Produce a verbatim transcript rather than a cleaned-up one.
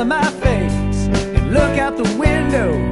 smile on my face and look out the window